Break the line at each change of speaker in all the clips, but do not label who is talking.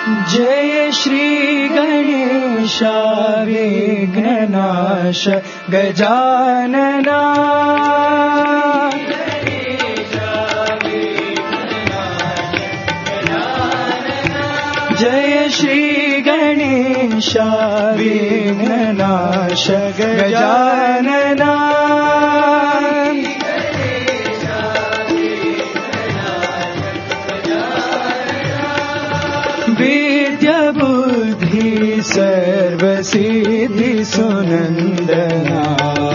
जय श्री गणेश विघ्ननाश गजानना जय श्री गणेश विघ्ननाश गजानना विद्या बुद्धि सर्वसिद्धि सुनंदना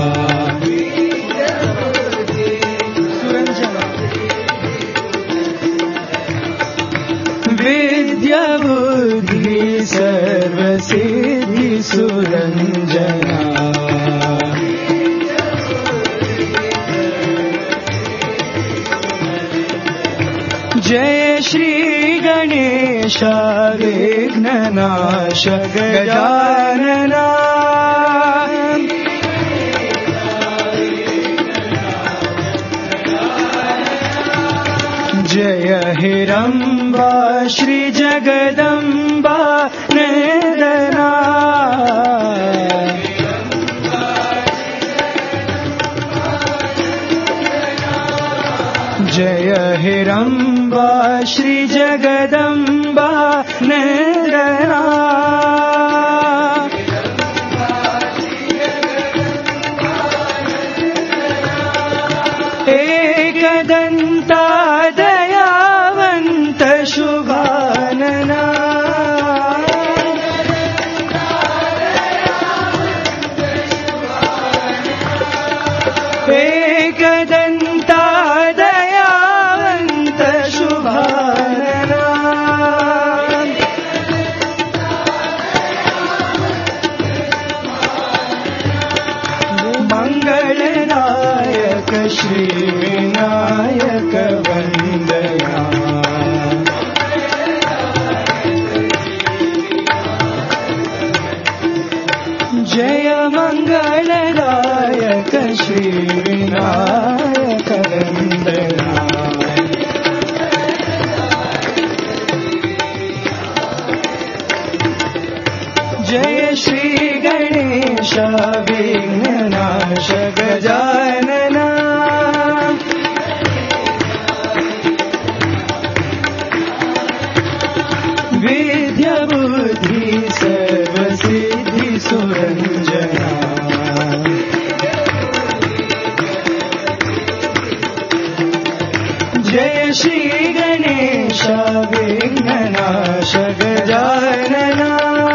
विद्या बुद्धि सर्वसिद्धि सुरंजना जय श्री गणेश विघ्ननाश गजानना जय हिरंबा श्री जगदंबा नंदना जय हिरंबा श्री जगदंबा नंदना एकदंता दयावंत शुभानना एकदंता दयावंत शुभानना मंगलनायक श्री विनायक वंदना जय मंगलनायक श्री विनायक वंदना जय श्री गणेश विघ्ननाश गजानना विद्या बुद्धि सर्वसिद्धि सुरंजना जय श्री गणेश विघ्ननाश गजानना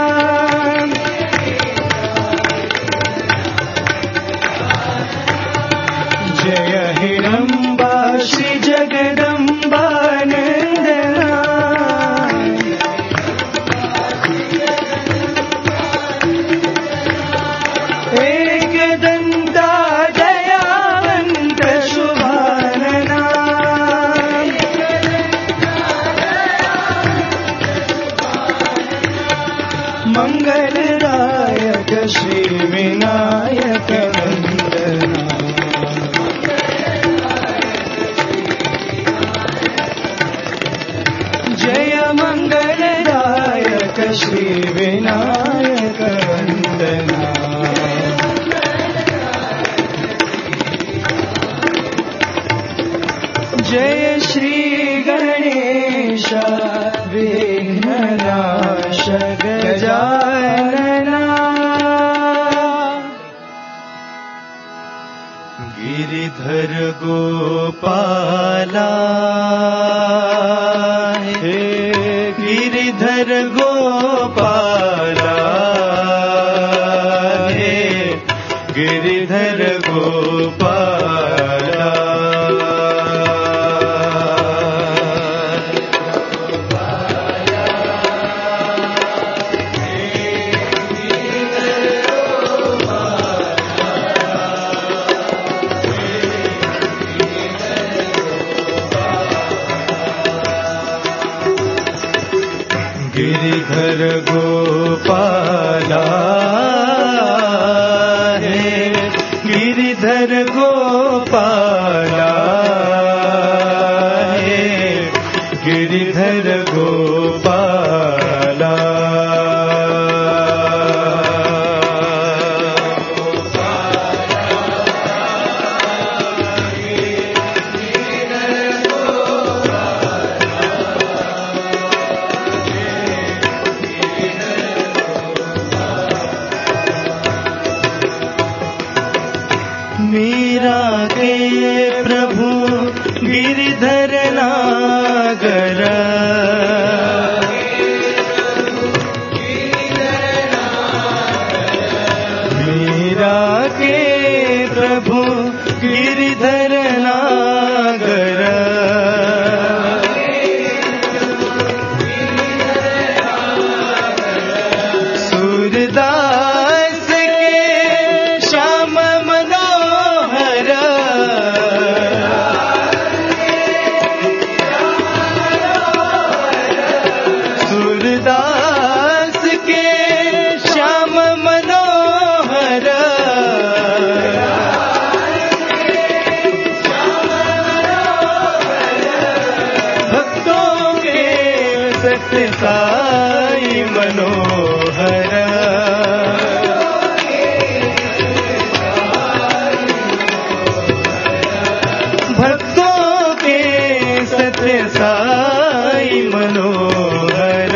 जय हिरंबा श्री जगदंबा नंदना एकदंता दयावंत शुभानना मंगलदायक श्री विनायक वंदना जय मंगलदायक श्री विनायक वंदना जय श्री गणेश विघ्ननाश गजानना गिरिधर गोपाला हे गिरिधर गोपाला हे गिरिधर गोपाला गिरिधर गोपाला है गिरिधर गोपाला है गिरिधर गोपाला सत्य साई मनोहर भक्तों के सत्य साई मनोहर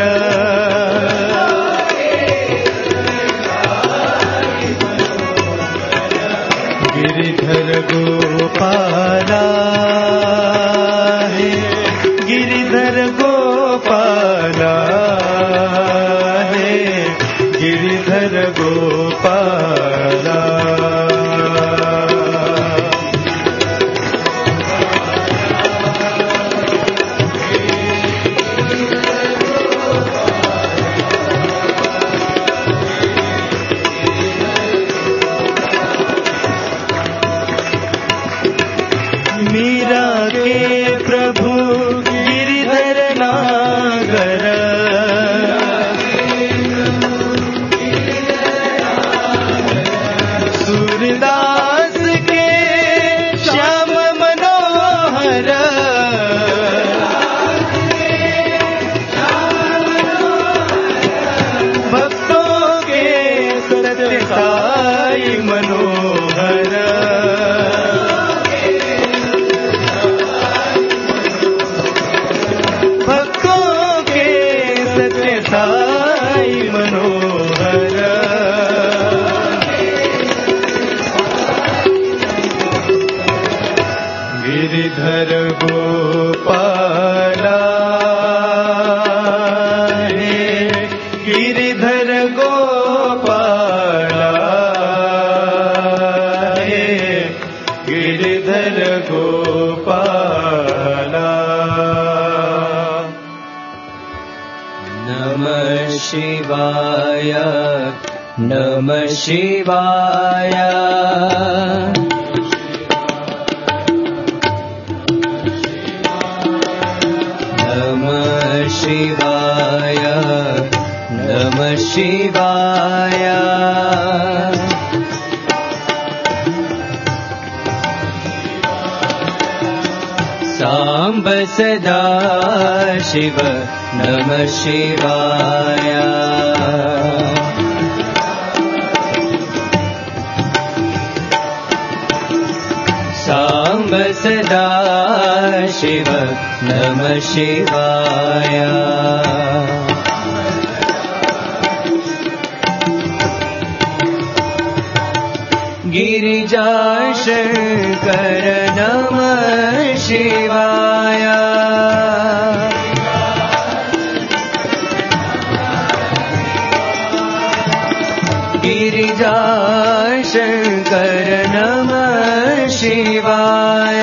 गिरिधर गोपाला है गिरिधर गोपाला है गिरिधर गोपाला मीरा के प्रभु गिरिधर नागर सूरदास के श्याम मनोहर भक्तों के सत्य साई मनोहर साई मनोहर गिरिधर गोपाला है गिरिधर गोपाला है गिरिधर गोपाला
नमः शिवाय नमः शिवाय नमः शिवाय नमः शिवाय सांब सदा शिव नमः शिवाय सांब सदा शिव नमः शिवाय गिरिजा शंकर नमः शिवाय गिरिजा शंकर नमः शिवाय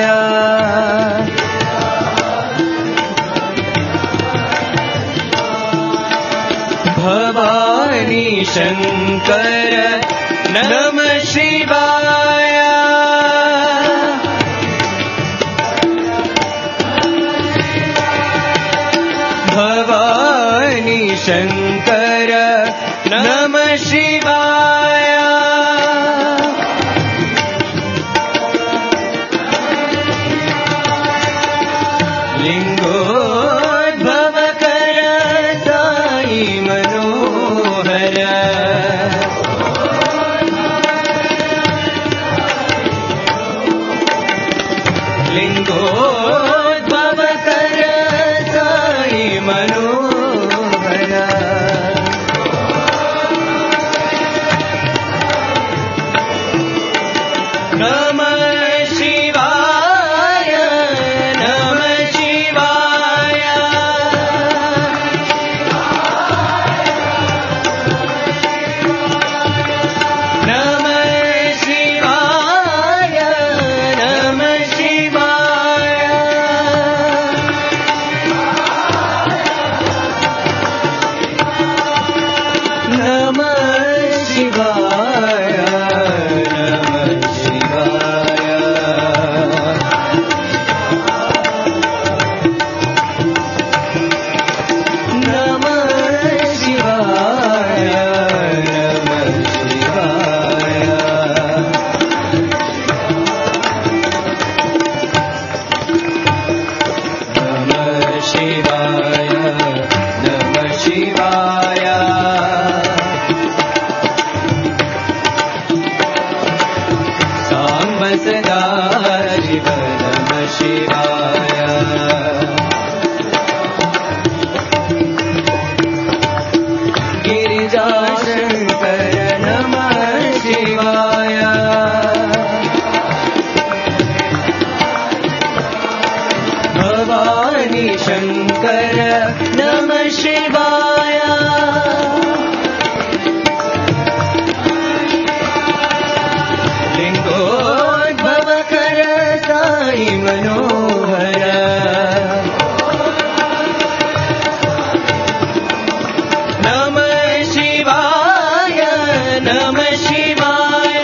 भवानी शंकर नमः शिवाय भवानी शंकर नमः शिवाय लिंगोद्भव कर साई मनोहर लिंगोद्भव कर साई मनोहर नमः शिवाय लिंगोद्भवकर साई मनोहर नमः शिवाय नमः शिवाय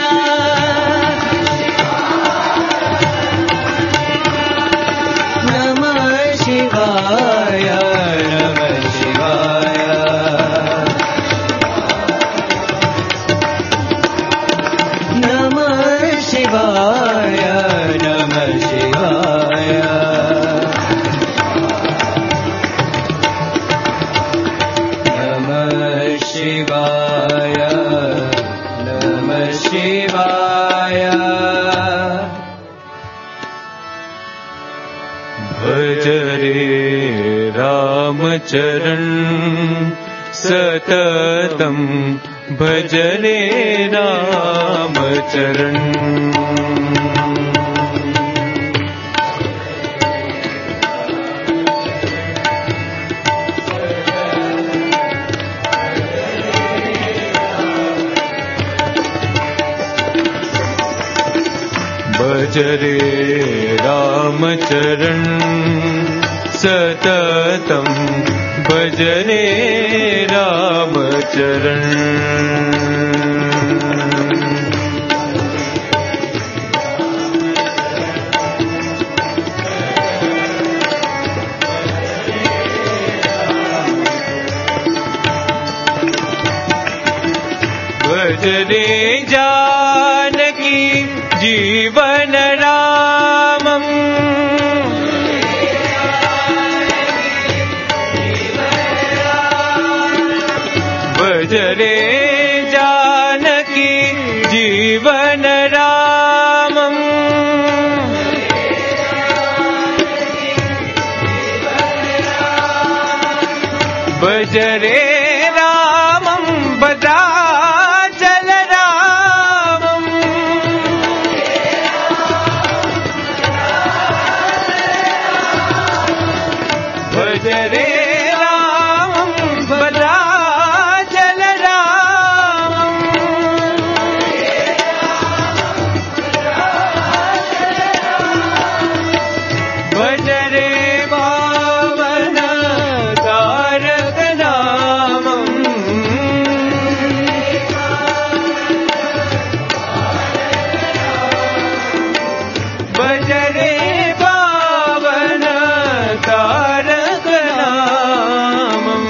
नमः शिवाय नमः शिवाय नमः शिवाय नमः शिवाय नमः शिवाय नमः शिवाय
भज रे रामचरण सततं भज रे रामचरण भज रे रामचरण सततं भज रे रामचरण भज रे जानकी जीवन रामम् भज रे जानकी जीवन रामम् भज रे रामं भद्राचल रामम् भज रे रामं भद्राचल रामम् भज रे पावन तारक नामम् भज रे पावन तारक नामम्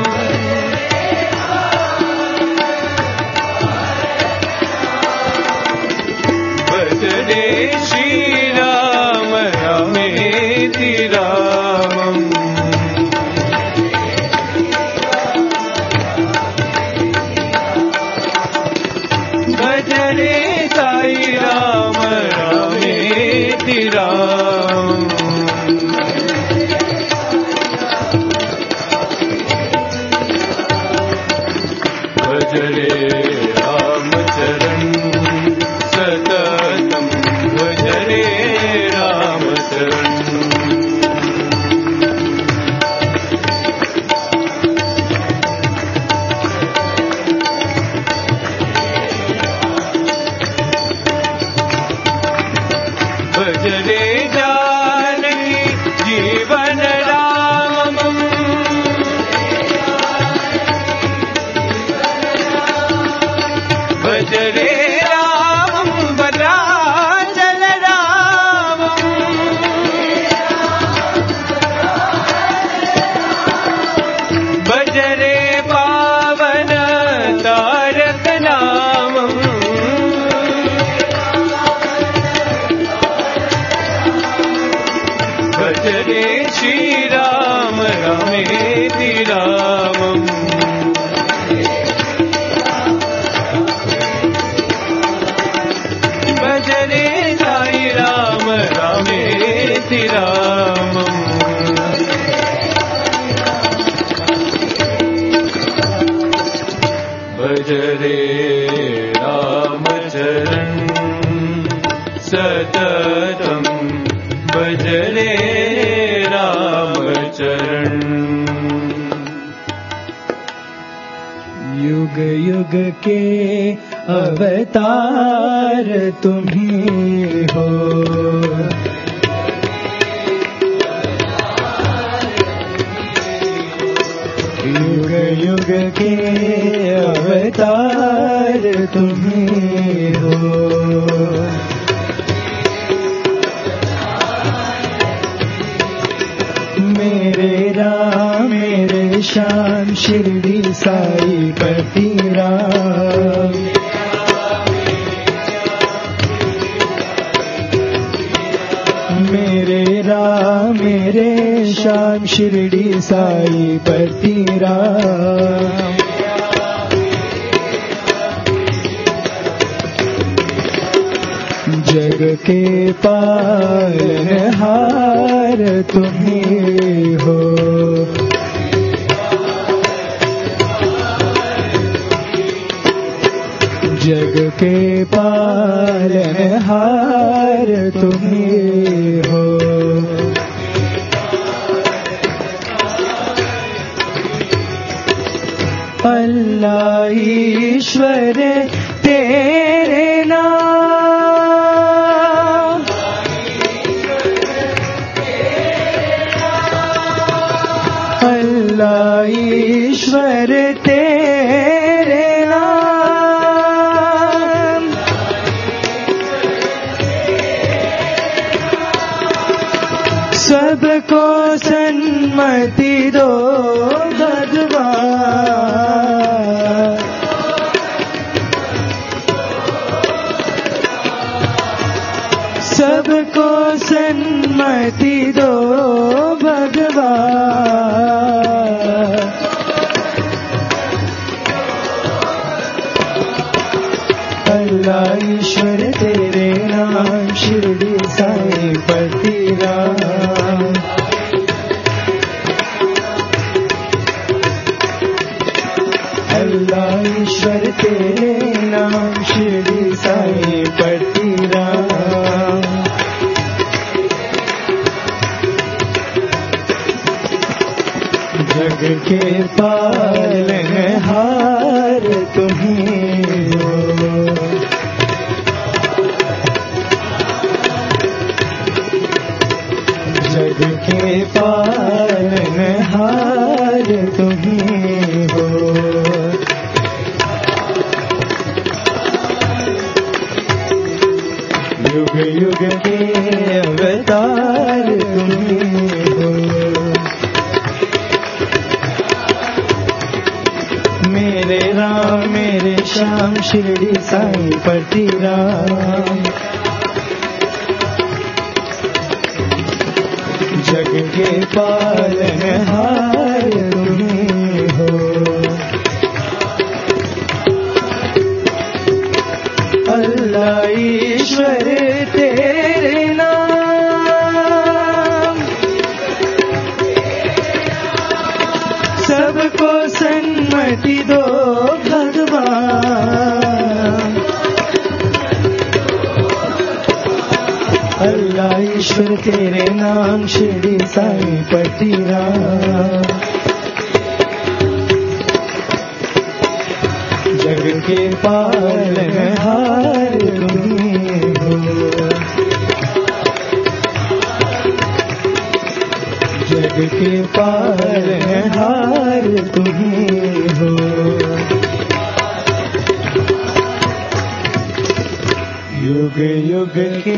भज रे श्रीराम रामेति रामम् भज रे साई राम रामेति रामम् भज रे रामचरण सततं भज रे रामचरण भज रे जानकी जीवन रामम् भज रे रामं भद्राचल रामम् भज रे पावन तारक नामम् भज रे श्रीराम रामेति रामम् भज रे साई राम रामेति रामम् भज रे रामचरण सततं भज रे रामचरण
युग युग के अवतार तुम्ही हो। युग युग के अवतार तुम्ही हो। मेरे राम मेरे श्याम शिरडी साई पति राम। मेरे राम मेरे श्याम शिरडी साई पति राम। जग के पालनहार तुम्ही हो। जग के पालनहार तुम्ही हो। अल्लाह ईश्वर तेरे नाम। अल्लाह ईश्वर तेरे नाम। सबको सन्मति दो भगवान। सबको सन्मति दो भगवान। अल्लाह ईश्वर तेरे नाम शिरडी साई पति राम। अल्लाह ईश्वर तेरे नाम शिरडी साई पति राम। जग के पालनहार तुम्ही हो। जग के पालनहार तुम्ही हो। युग युग के अवतार तुम्ही हो। मेरे राम मेरे श्याम शिरडी साई पति राम। जग के पालनहार तुम्ही हो। अल्लाह ईश्वर तेरे नाम। सबको सन्मति दो भगवान। अल्लाह ईश्वर तेरे नाम शिरडी साई पति राम। जग के पालनहार तुम्ही हो। जग के पालनहार तुम्ही हो। युग युग के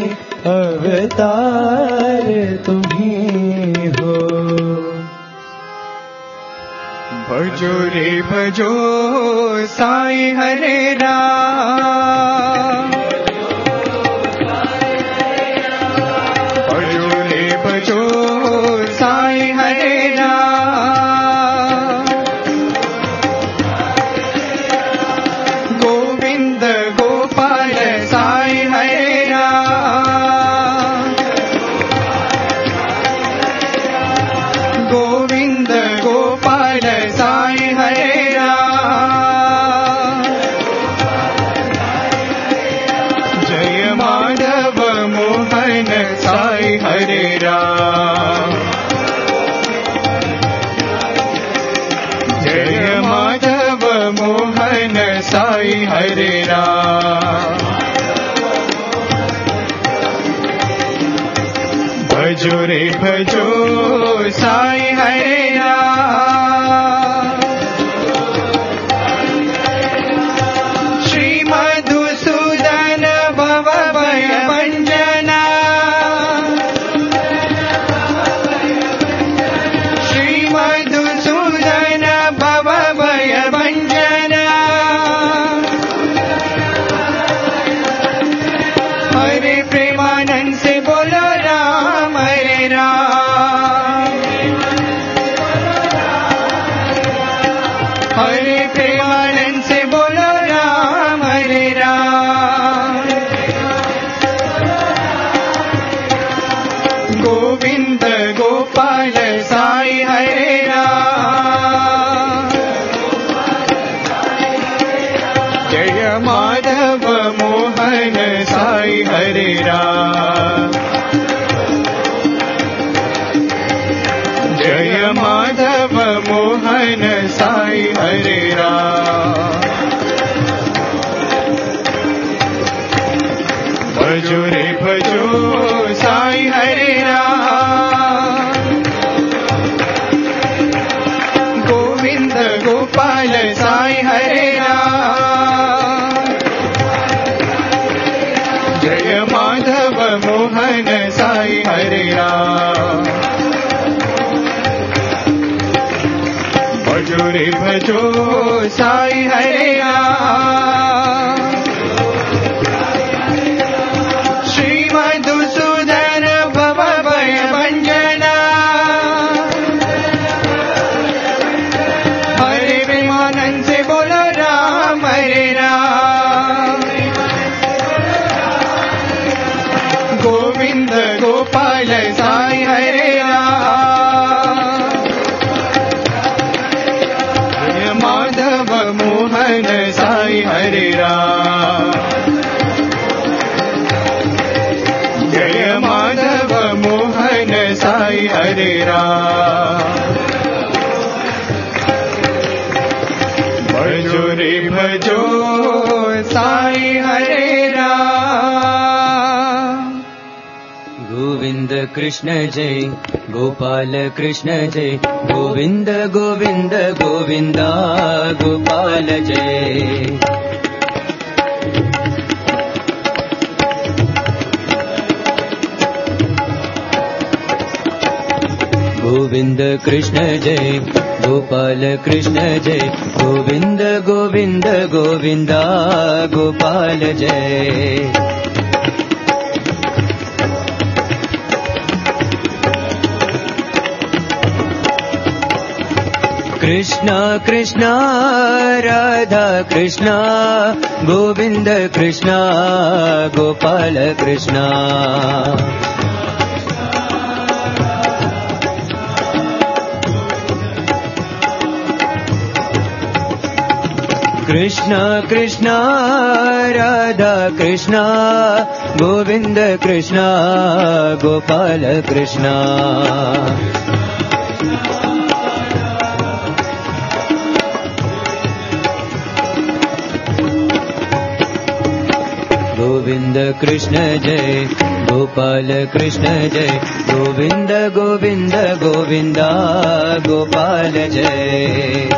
अवतार तुम्ही हो।
भजो रे भजो साई हरे राम। भजो रे भजो साई हरे राम। गोविंद गोपाल साई हरे राम। गोविंद गोपाल साई हरे राम। जय माधव मोहन साई हरे राम। जय माधव मोहन साई हरे राम। भजो रे भजो साई हरे राम। श्री मधुसूदन भव भय भंजना। श्री मधुसूदन भव भय भंजना। हरे प्रेमानंद से बोलो राम हरे राम। हरे प्रेमानंद से बोलो राम हरे राम। गोविंद गोपाल साई हरे राम। जय माधव मोहन साई हरे राम। जय माधव मोहन साई हरे राम। भजो रे भजो साई हरे राम। गोविंद गोपाल साई हरे राम। जय माधव मोहन साई हरे राम। भजो रे भजो साई हरे राम। श्री मधुसूदन भव भय भंजना। हरे प्रेमानंद से बोलो राम हरे राम। गोविंद गोपाल साई हरे राम। जय माधव मोहन साई हरे राम। जय माधव मोहन साई हरे राम। भजो रे भजो साई हरे राम।
गोविंद कृष्ण जय गोपाल कृष्ण जय गोविंद गोविंद गोविंदा गोपाल जय। गोविंद कृष्ण जय गोपाल कृष्ण जय गोविंद गोविंद गोविंदा गोपाल जय। कृष्ण कृष्ण राधा कृष्ण गोविंद कृष्ण गोपाल कृष्ण। कृष्ण कृष्ण राधा कृष्ण गोविंद कृष्ण गोपाल कृष्ण। गोविंद कृष्ण जय गोपाल कृष्ण जय गोविंद गोविंद गोविंदा गोपाल जय।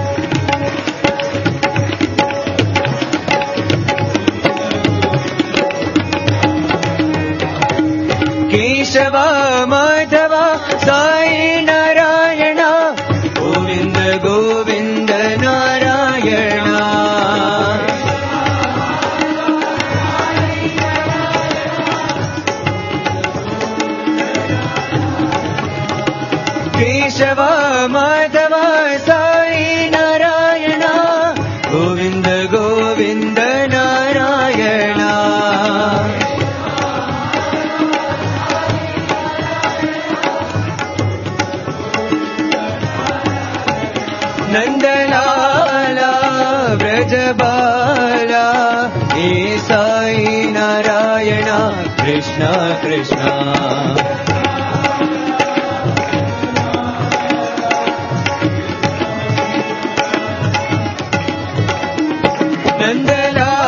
केशव माधव साई नारायण गोविंद गोविंद नारायण। केशव माधव साई नारायण गोविंद गोविंद नारायण। नंदलाला व्रजबाला हे साई नारायण कृष्ण कृष्ण। नंदलाला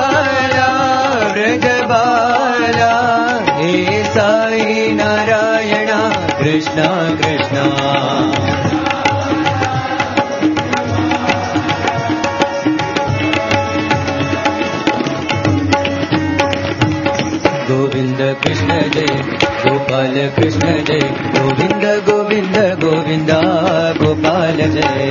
गोपाल कृष्ण जय गोविंद गोविंद गोविंद गोपाल जय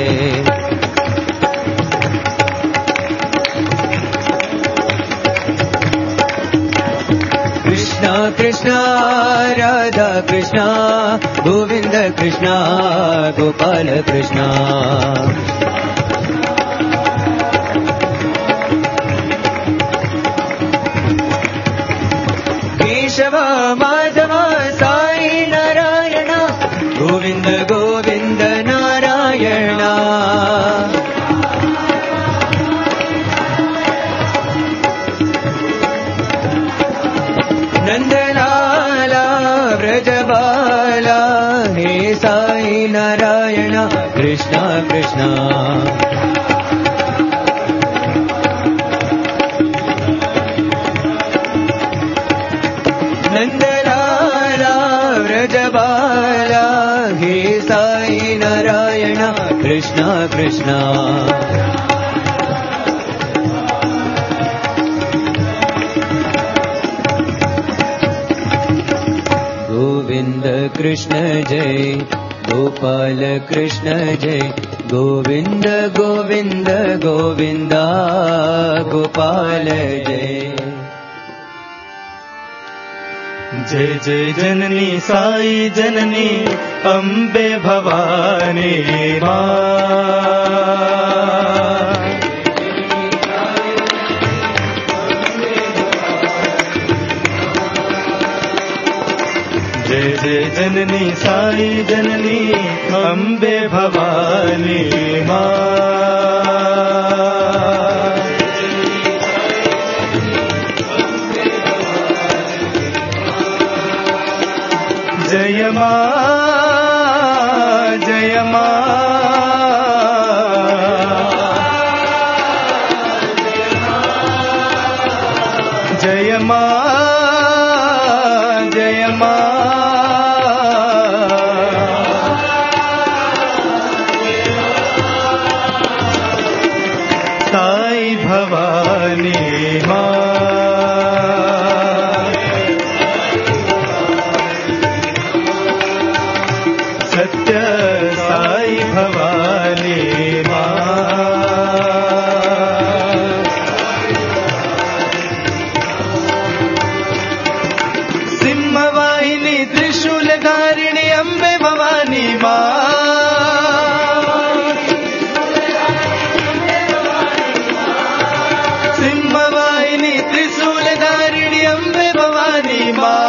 कृष्णा कृष्णा राधा कृष्णा गोविंद कृष्णा गोपाल कृष्णा केशव माधव साई नारायण गोविंद गोविंद नारायण नंदलाला व्रजबाला हे साई नारायण कृष्णा कृष्णा नंदलाला व्रजबाला हे साई नारायण कृष्णा कृष्णा गोविंद कृष्ण जय गोपाल कृष्ण जय गोविंद गोविंद गोविंद गोपाल जय
जय जय जननी साई जननी अम्बे भवानी मां जय जय जननी साई जननी अम्बे भवानी मां जय मां जय मां जय मां जय मां साई भवानी मां सत्य साई भवानी मां सिंहवाहिनी त्रिशूलधारिणी अम्बे भवानी मां सिंहवाहिनी त्रिशूलधारिणी अम्बे भवानी मां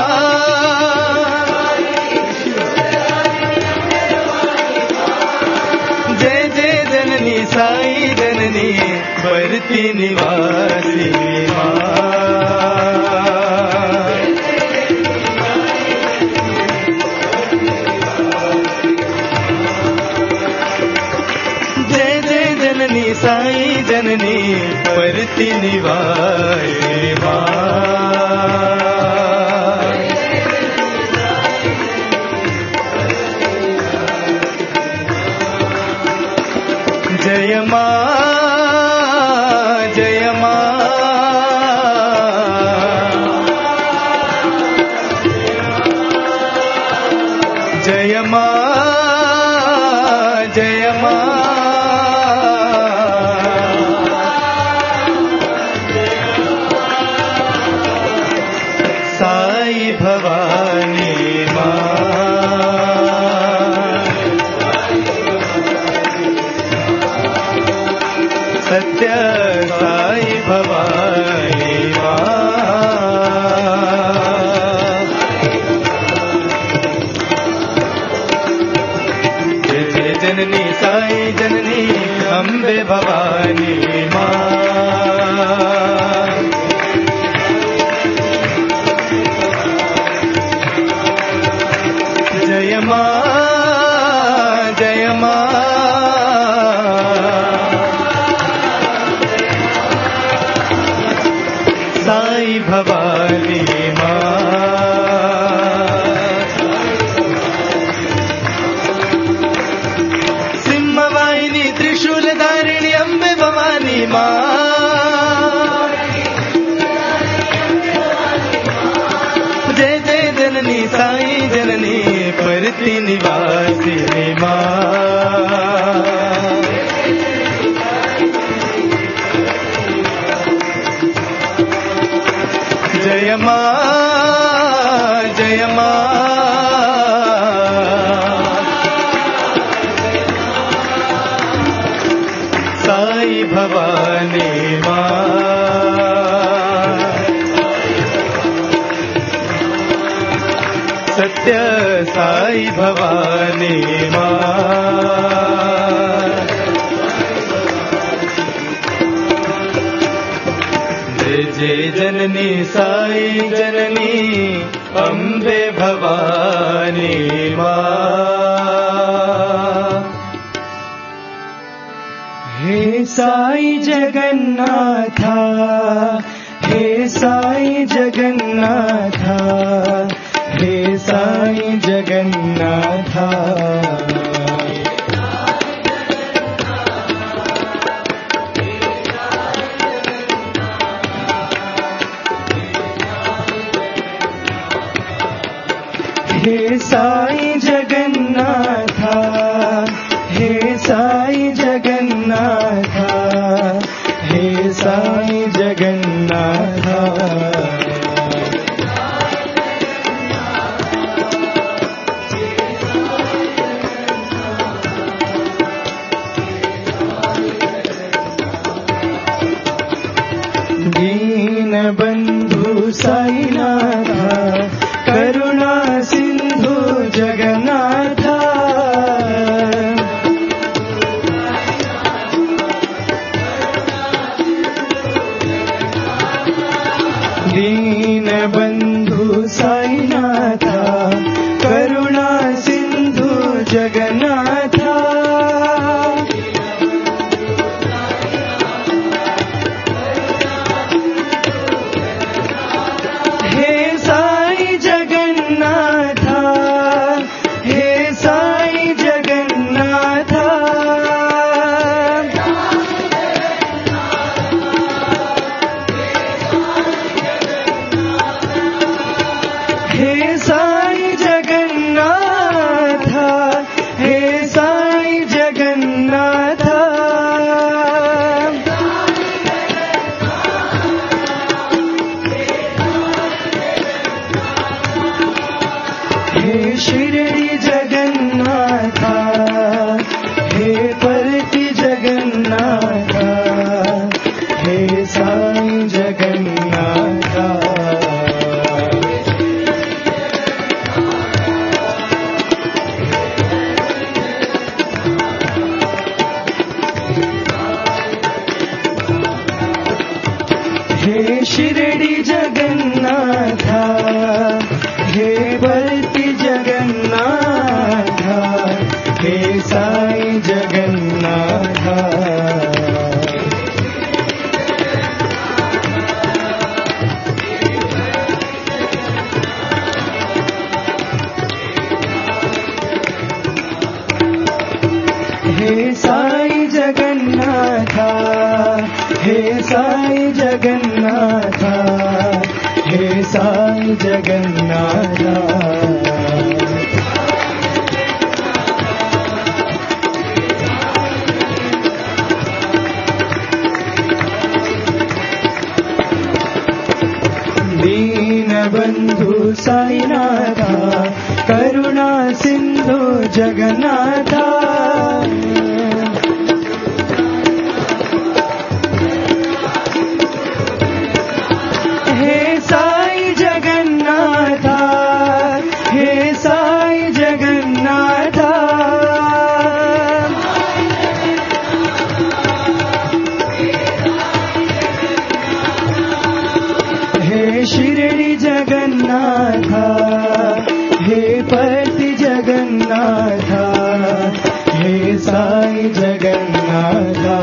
साई जननी भरती निवासी मां जय जय जननी साई जननी भरती निवासी मां जय मां जय मां जय मां जय मां साई भवानी मां सत्य साई भवानी मां जय जय जननी साई जननी अम्बे भवानी मां जय मां जय मां साई भवानी मां सिंहवाहिनी त्रिशूलधारिणी अम्बे भवानी मां भक्ति निवासिनी माँ। जय माँ जय माँ। साई भवानी माँ। सत्य साई भवानी माँ। जय जय जननी साई जननी अम्बे भवानी माँ।
हे साई जगन्नाथा, हे साई जगन्नाथा, हे साई जगन्नाथा। हे साई जगन्नाथा, हे साई जगन्नाथा, हे साई जगन्नाथा। दीन बंधु साईनाथा, करुणा सिंधु जगन्नाथा। दीन बंधु साईनाथा, करुणा सिंधु जगन्नाथा। हे साई जगन्नाथा, हे साई जगन्नाथा। हे साई जगन्नाथा, हे साई जगन्नाथा। हे शिरडी जगन्नाथा, हे परति जगन्नाथा, हे साई जगन्नाथा। हे शिरडी जगन्नाथा, हे परति जगन्नाथा, हे साई जगन्नाथा। हे साई जगन्नाथा, हे साई जगन्नाथा, हे साई जगन्नाथा। दीन बंधु साईनाथा, करुणा सिंधु जगन्नाथा। हे साई जगन्नाथा, हे साई जगन्नाथा। हे शिरडी जगन्नाथा, हे परति जगन्नाथा, हे साई जगन्नाथा।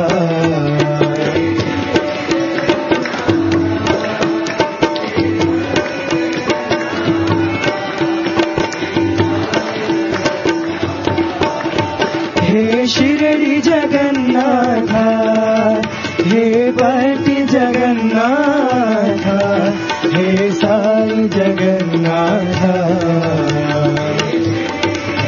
हे शिरडी जगन्नाथा, हे परति जगन्नाथा, हे साई जगन्नाथा।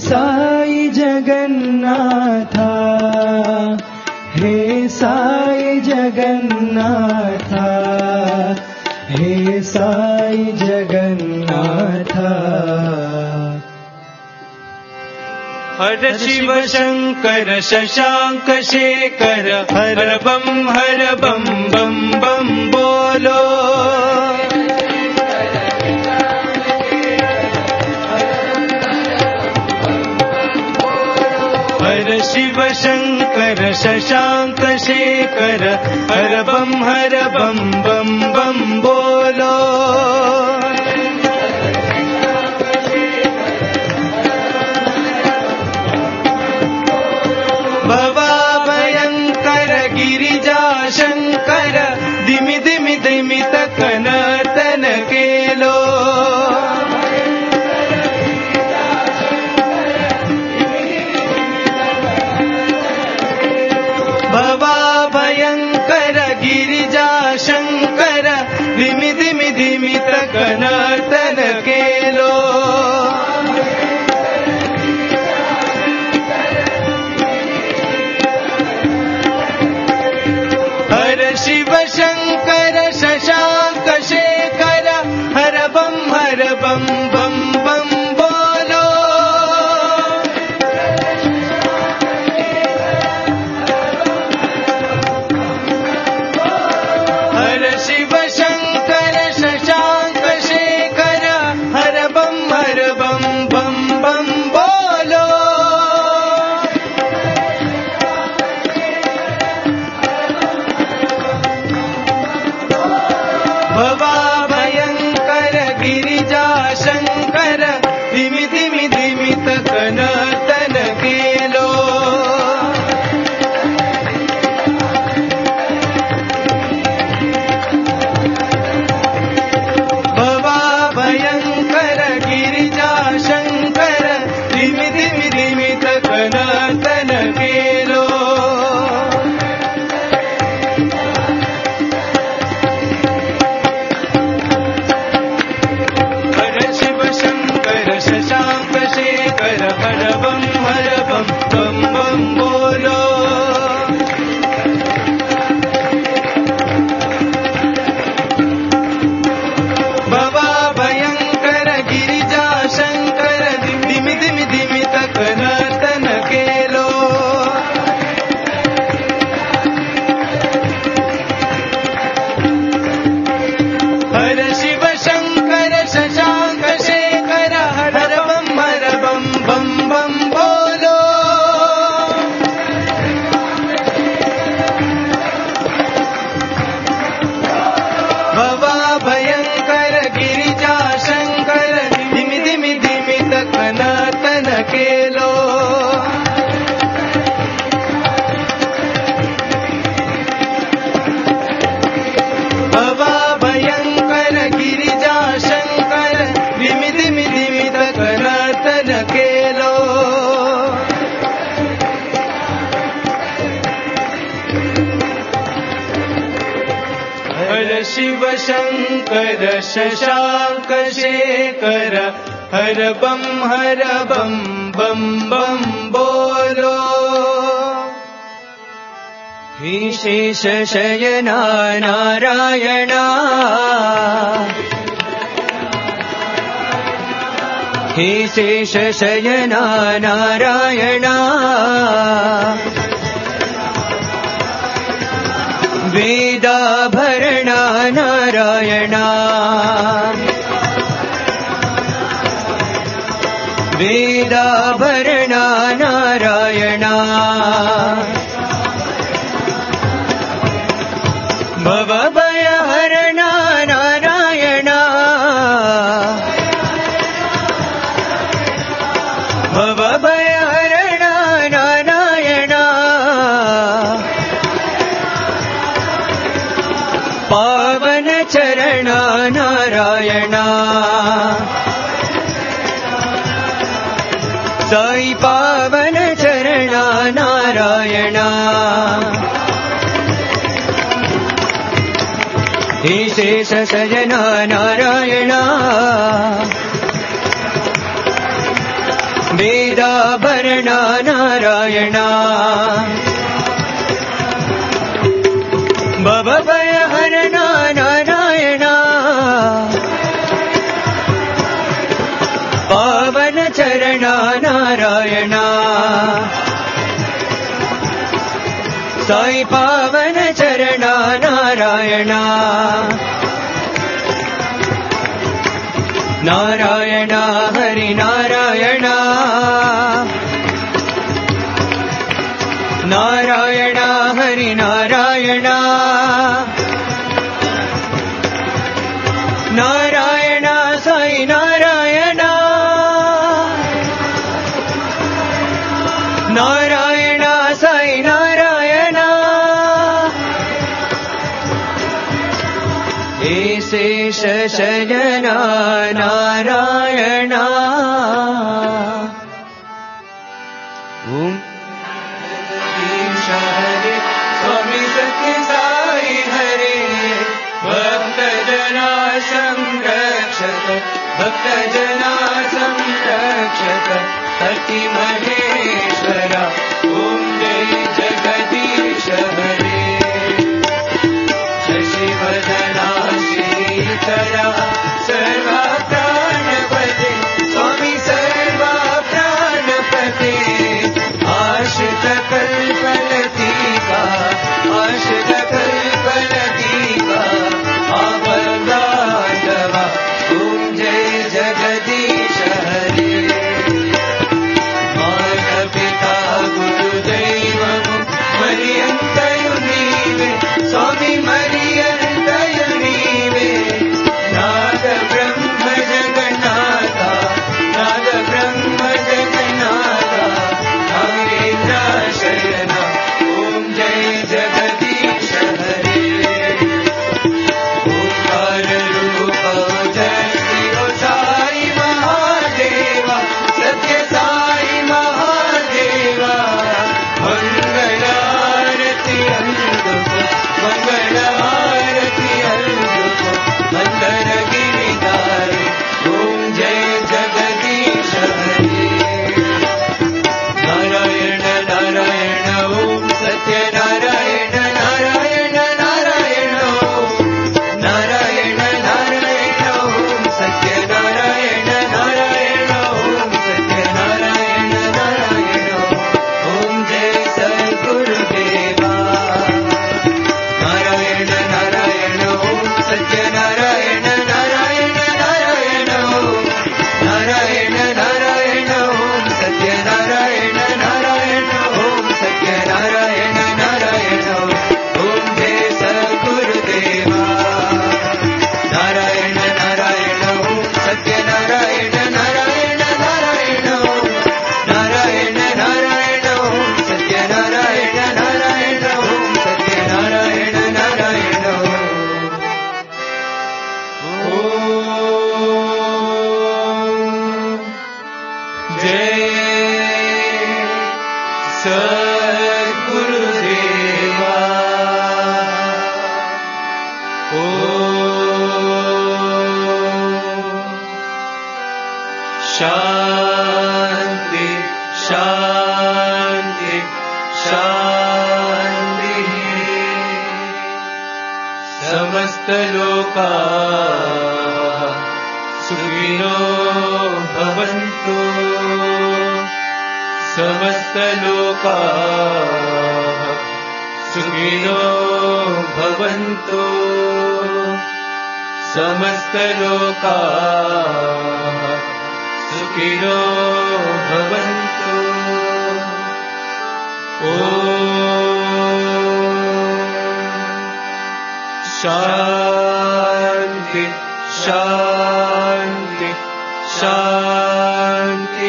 साई जगन्नाथा, हे साई जगन्नाथा, हे साई जगन्नाथा।
हर शिव शंकर शशांक शेखर, हर बम बम बम बोलो। हर शिव शंकर शशांक शेखर, हर बम बम बम बोलो। भवा भयंकर गिरिजा शंकर, दिमि दिमि दिमि तकन तन केलो। भवा भयंकर गिरिजा शंकर, दिमि दिमि दिमि तकन तन केलो। हर शिव शंकर शशांक शेखर, हर बम बम बम बोलो। हर शिव शंकर शशांक शेखर, हर बम बम बम बोलो। भवा भयंकर गिरिजा शंकर, दिमि दिमि दिमि तकन तन केलो। भवा भयंकर गिरिजा शंकर, दिमि दिमि दिमि तकन तन केलो। हर शिव शंकर शशांक शेखर, हर बम बम बम बोलो। भवा भयंकर गिरिजा शंकर, दिमि दिमि दिमि तकन तन केलो। हर शिव शंकर शशांक शेखर, हर बम बम बम बोलो। भवा भयंकर गिरिजा शंकर, दिमि दिमि दिमि तकन तन केलो। भवा भयंकर गिरिजा शंकर, दिमि दिमि दिमि तकन तन केलो। हर शिव शंकर शशांक शेखर, हर बम बम बम बोलो।
हे शेष शयना नारायणा, हे शेष शयना नारायणा, वेदाभरणा नारायणा, वेदाभरणा नारायणा। भवभयहरणा नारायणा, भवभयहरणा नारायणा। पावन चरणा नारायणा, साई पावन चरणा नारायणा। हे शेष सजना नारायणा,
वेदाभरण नारायण भवभयहरण नारायण पावन चरण नारायण साई पावन चरण नारायण नारायण हरि नारायण नारायण हरि नारायण नारायण साई नारायण नारायण साई नारायण शेष शयन नारायण ओम हरे स्वामी सत्य साई हरे भक्त जना संरक्षक भक्त जना संरक्षक सती महेश्वरा ओम जय जगदीश हरे शशिवदना श्रीकरा सर्वा प्राणपते स्वामी सर्वा प्राणपते आश्रित कल्पलतिका आश्रित कल्पलतिका आपदाण्डवा ओम जय जगदीश हरे माता पिता गुरुदैवं मरियन्तयु नीवे स्वामी मरियन्तयु नीवे नाद ब्रह्म जगन्नाथा नाद ब्रह्म जगन्नाथा नागेन्द्र शयना ओम जय जगदीश हरे ओंकार रूप जय श्री साई महादेवा सत्य साई महादेवा मंगलारती अंधुको मंगलारती अंधुको मंदर गिरिधारी ओम जय जगदीश हरे नारायण नारायण ओम सत्य नारायण नारायण नारायण ओम नारायण नारायण ओम सत्य नारायण नारायण ओम सत्य नारायण नारायण ओम जय सद्गुरुदेवा नारायण नारायण ओम सत्य नारायण नारायण नारायण ओम नारायण नारायण ओम सत्य नारायण नारायण ओम सत्य नारायण नारायण ओम जय सद्गुरुदेवा नारायण नारायण ओम सत्य नारायण नारायण नारायण ओम नारायण नारायण ओम सत्य नारायण नारायण ओम सत्य नारायण नारायण ओम जय सद्गुरुदेवा ओम शांति शांति शांति समस्त लोका सुखिनो भवन्तु समस्त लोका सुखिनो भवन्तु समस्त लोका सुखिनो भवन्तु शांति शांति शांति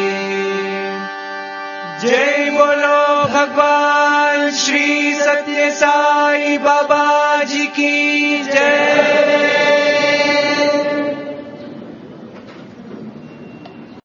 जय बोलो भगवान श्री सत्य साई बाबा जी की